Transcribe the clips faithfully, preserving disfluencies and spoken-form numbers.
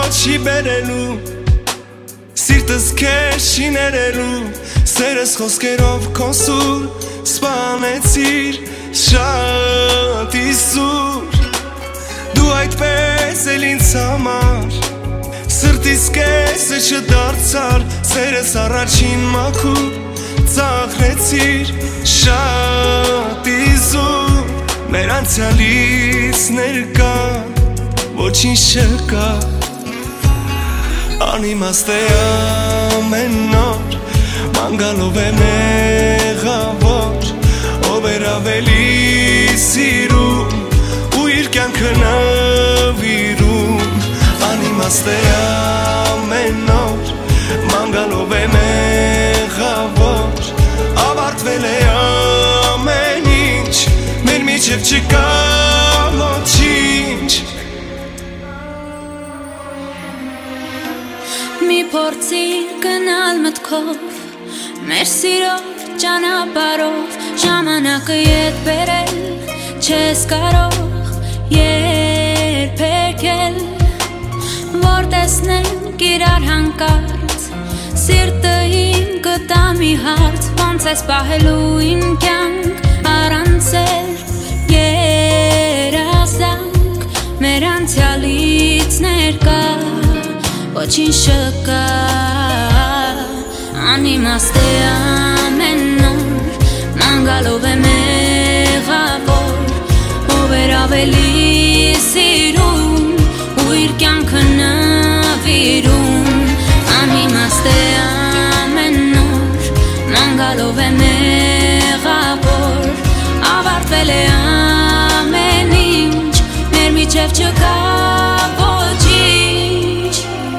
չի բերելու Սիրտս քեզ չի ներելու Սերս խոսքերով կոնսուր Սպանեցիր շատ իսուր Դու այդպես էլ ինձ համար Սրտիս կեսը չդարձար Սերս առաջին մաքուր Ծաղրեցիր շատ իսուր Մեր անցյալից ներկա Ոչինչ չկա Անիմաստ է ամեն օր Ման գալով է մեղավոր Ով էր ավելի սիրում Ու իր կյանքը նվիրում Անիմաստ է ամեն օր Ման գալով է մեղավոր Ավարտվել է ամեն ինչ Մեր միջև չկա ոչինչ Մի փորձիր գնալ մտքով Մեր սիրով ճանապարհով Ժամանակը ետ բերել Չես կարող երբեք էլ Որ տեսնենք իրար հանկարծ Սիրտը իմ կտա մի հարց Ոնց ես պահելու իմ կյանք Առանց էլ երազանք Մեր անցյալից ներկա Ոչինչ չկա Անիմաստ է ամեն օր Ման գալով է մեղավոր Ով էր ավելի սիրում Ու իր կյանքը նվիրում Անիմաստ է ամեն օր Ման գալով է մեղավոր Ավարտվել է ամեն ինչ Մեր միջև չկա ոչինչ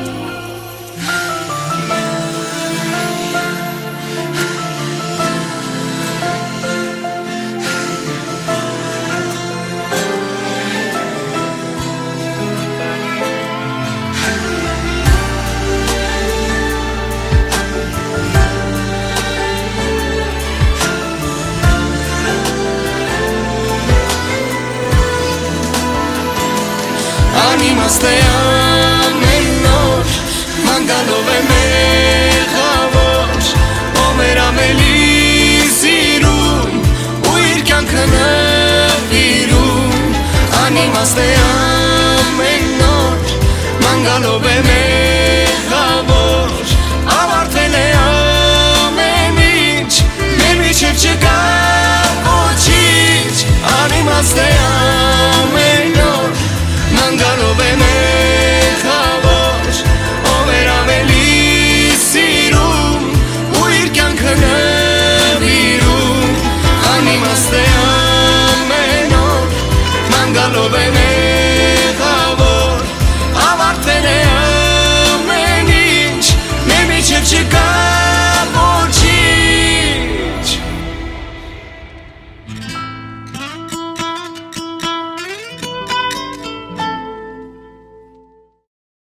Անիմաստ է ամեն օր Ման գալով է մեղավոր Ով էր ավելի սիրում Ու իր կյանքը նվիրում Անիմաստ է ամեն օր Ման գալով է մեղավոր